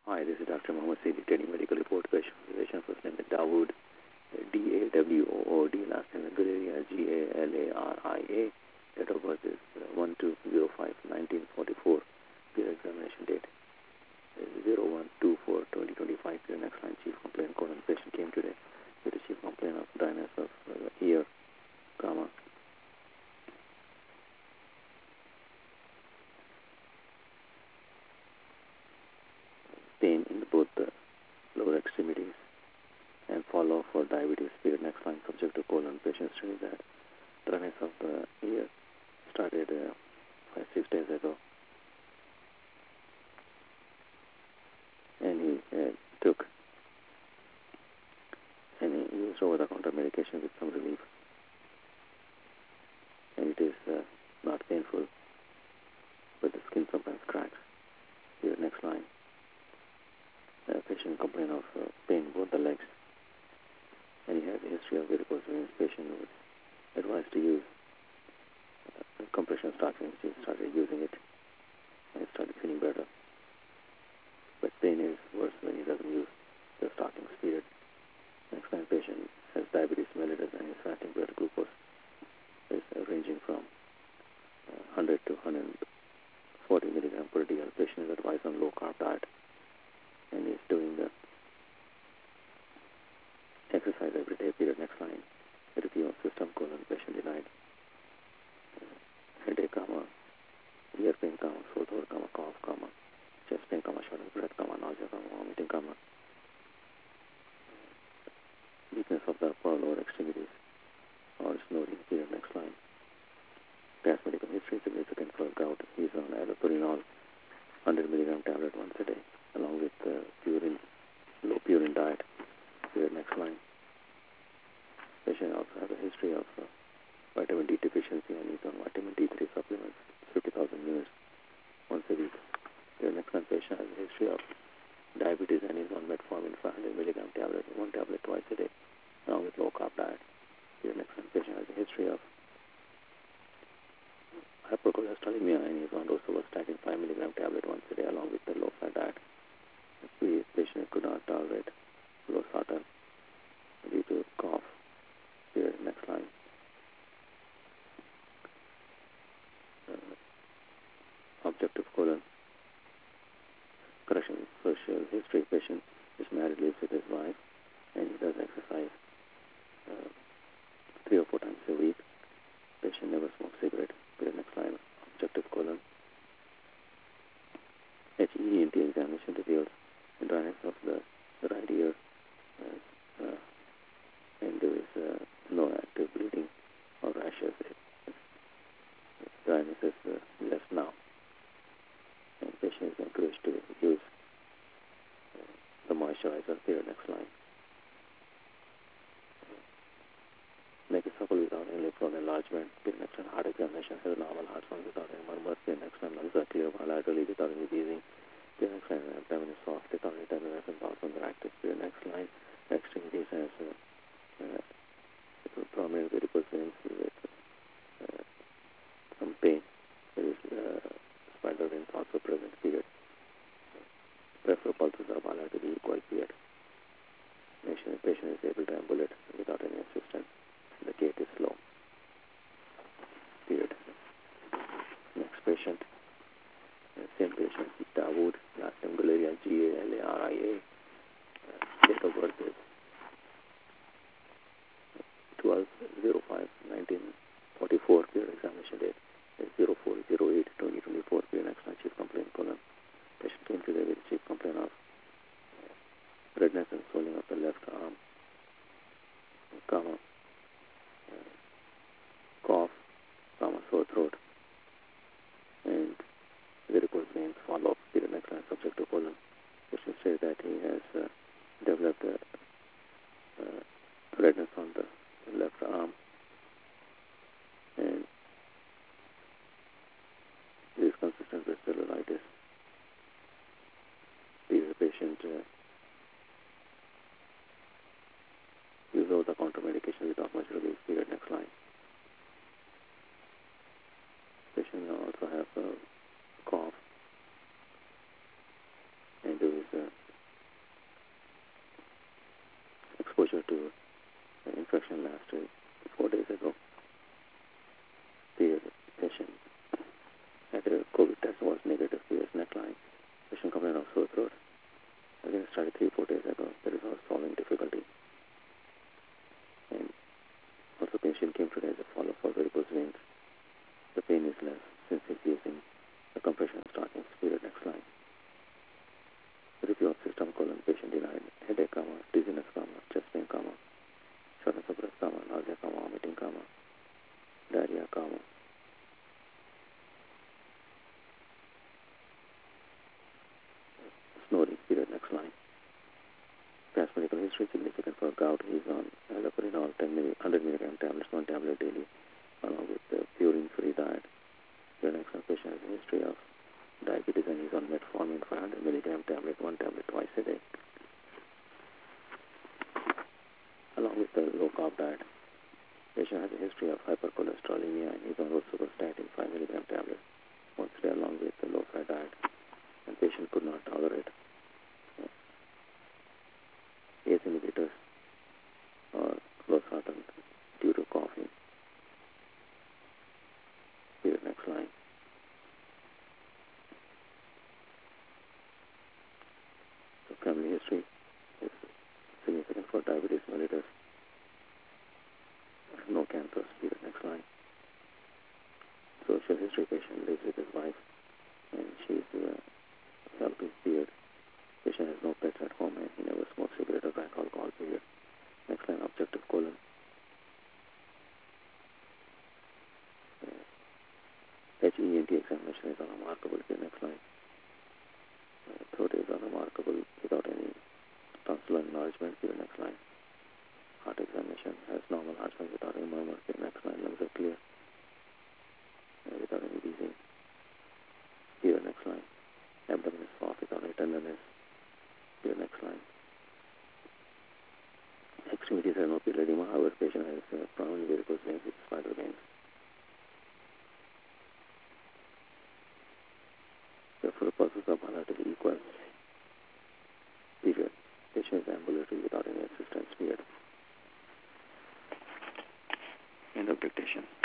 Hi, this is Dr. Mohammed Sidi, Training Medical Report Specialization. First name is Dawood, D-A-W-O-O-D, last name is Galaria, G-A-L-A-R-I-A. Date of birth is 1205-1944. Peer examination date is 0124-2025. Your next line, chief complaint, colon patient came today with a chief complaint of dryness of ear, comma, pain in both the lower extremities, and follow-up for diabetes. Period. Next line, subject to colon. Patient stated that dryness of the ear started 5-6 days ago, and he took and he used over-the-counter medication with some relief, and it is not painful, but the skin sometimes cracks. Here, next line. Patient complained of pain in both the legs, and he has a history of varicose veins. Patient was advised to use compression stocking. He started using it, and he started feeling better. But pain is worse when he doesn't use the stockings. Period. Next line, patient has diabetes mellitus, and his fasting blood glucose is ranging from 100 to 140 milligram per DL. Patient is advised on low carb diet, and is doing the exercise every day. Period. Next line, review of system, colon, patient denied headache, comma, ear pain, comma, sore throat, comma, cough, comma, chest pain, comma, shortness of breath, comma, nausea, comma, vomiting, comma, weakness of the upper or lower extremities, or snoring. Period. Next line, past medical history significant for gout. He's on allopurinol 100 milligram tablet once a day, along with low purine diet. Period. Next line, patient also has a history of vitamin D deficiency, and he's on vitamin D3 supplements, 50,000 units once a week. Period. Next line, patient has a history of diabetes, and he's on metformin 500 milligram tablet, one tablet twice a day, along with low carb diet. Period. Next line, patient has a history of hypercholesterolemia, and he's on rosuvastatin 5 milligram tablet once a day, along with the low fat diet. The patient could not tolerate losartan due to cough. Period. Next line, objective colon correction, social history. Patient is married, lives with his wife, and he does exercise 3 or 4 times a week. Patient never smokes cigarette. Period. Next line, objective colon HEENT examination reveals dryness of the right ear, and there is no active bleeding or rashes. Dryness is less now, and patient is encouraged to use the moisturizer. Period. Next line, make a supple without any lymph node enlargement. Period. Next line, heart examination has a normal heart sound without any murmurs. Period. Next line, lungs are clear bilaterally without any breathing. Period. Next line, abdomen is soft without any tenderness and thoughts on the active. Period. Next line, extremities has prominent varicose veins with some pain. There is spider veins also present. Period. Peripheral pulses are bilaterally equal. Period. Patient is able to ambulate without any assistance. The gait is slow. Period. Next patient, same patient, Dawood, last name Galaria, G-A-L-A-R-I-A. Date of birth is 12/05/1944. Period. Examination date is 04/08/2024. Period. Next line, chief complaint, colon. Patient came today with chief complaint of redness and swelling of the left arm, comma, cough, comma, sore throat, and varicose veins. Follow-up. Period. Next to infection lasted 4 days ago. The patient had a COVID test was negative, serious neckline. Patient complained of sore throat. Again, started 3-4 days ago. There is no swallowing difficulty. And also patient came today as a follow-up for varicose veins. The pain is less since he's using the compression starting period. Next line. Review of system colon. Patient denied headache, dizziness, chest pain, shortness of breath, nausea, vomiting, diarrhea, snoring period. Next line. Past medical history significant for gout. He's on allopurinol 100 milligram tablets, 1 tablet daily, along with the purine-free diet. Your next patient has a history of diabetes and he's on metformin 500 milligram tablet, 1 tablet twice a day, along with the low-carb diet. Patient has a history of hypercholesterolemia and he's on rosuvastatin 5 milligram tablet once a day, along with the low-fat diet. And patient could not tolerate ACE inhibitors or losartan due to coughing. Here, next line. So family history is significant for diabetes mellitus. No cancers. Here, next line. Social history: patient lives with his wife and she's helping period. Patient has no pets at home and he never smokes cigarette or drank alcohol. Period. Next line. Objective colon. HENT examination is unremarkable. Here, next line. Throat is unremarkable without any tonsillar enlargement. Here, next line. Heart examination has normal heart rate without any murmur. Here, next line. Lungs are clear without any wheezing. Here, next line. Abdomen is soft without any tenderness. Here, next line. Extremities have no edema. However, patient has primary varicose veins with spider veins. So for the purpose of bilateral equal period, patient is ambulatory without any assistance. Period. End of dictation.